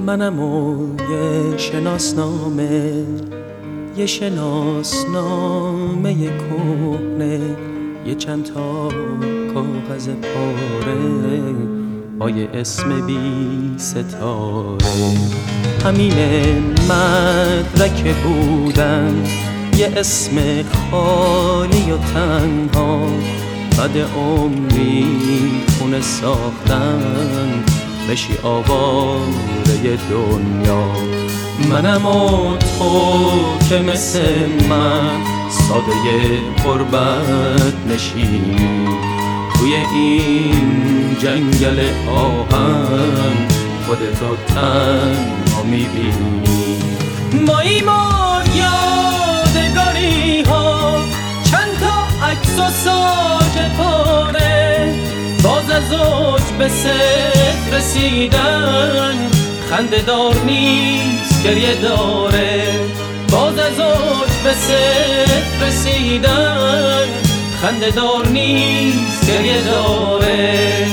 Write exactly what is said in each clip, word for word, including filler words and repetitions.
منم و یه شناسنامه یه شناسنامه کهنه، یه چند تا کاغذ پاره با یه اسم بی ستاره. همینه مدرک بودن، یه اسم خالی و تنها، بعد عمری خونه ساختن بشی آواره دنیا. منم و تو که مثل من ساده غربت نشینی، توی این جنگل آهن خودتو تنها میبینی. ماییم و یادگاری ها، چند تا عکس و ساج پاره، باز از اوج به صفر رسیدن خنده دار نیست گریه داره. باز از اوج به صفر رسیدن خنده دار نیست گریه داره.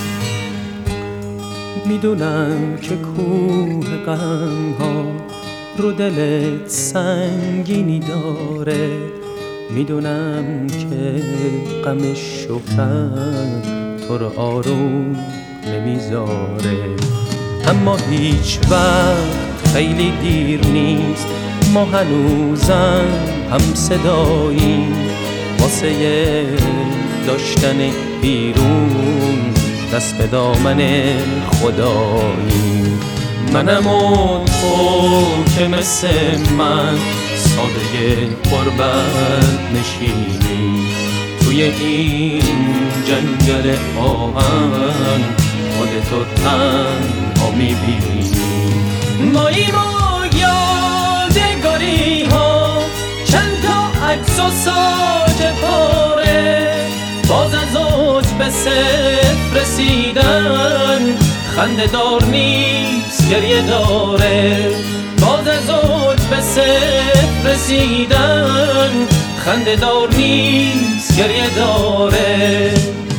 میدونم که کوه غم ها رو دلت سنگینی داره، میدونم که غم شهرت تو رو آروم نمیذاره، اما هیچ وقت خیلی دیر نیست، ما هنوزم هم صداییم واسه داشتن بیرون دست به دامن خداییم. منم و تو که مثل من ساده غربت نشینی، توی این جنگل آهن خودتو تنها میبینی. ماییم و یادگاری ها، چند تا عکس و ساج پاره، باز از اوج به صفر رسیدن خنده دار نیست گریه داره. باز از اوج به صفر رسیدن خنده دار نیست گریه داره.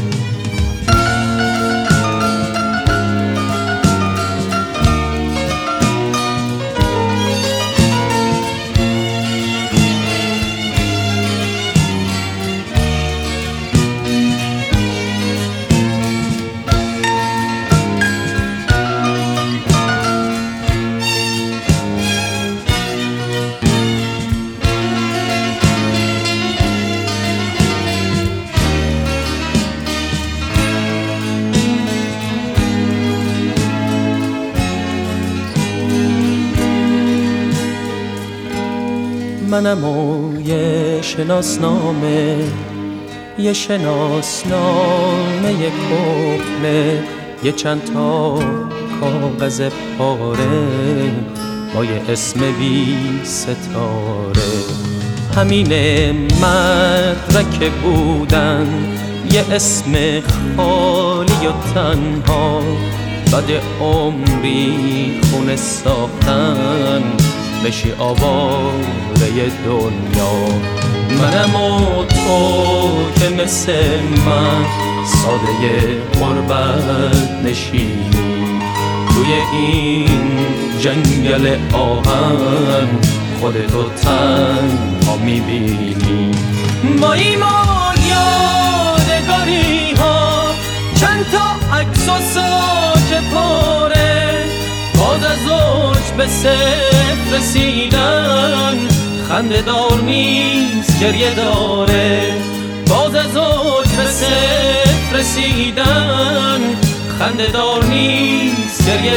منم و یه شناسنامه یه شناسنامه کهنه، یه چند تا کاغذ پاره با یه اسم بی ستاره. همینه مدرک بودن، یه اسم خالی و تنها، بعد عمری خونه ساختن بشی آواره دنیا. منم و تو که مثل من ساده غربت نشینی، توی این جنگل آهن خودتو تنها میبینی. ماییم و یادگاری ها، چند تا عکس و ساج پاره، باز از اوج به صفر رسیدن خنده دار نیست گریه داره. باز از اوج به صفر رسیدن خنده دار نیست گریه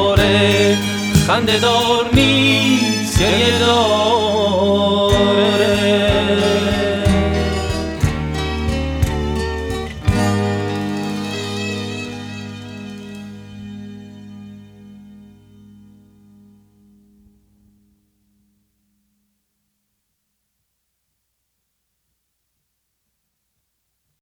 داره. خنده دار نیست گریه داره.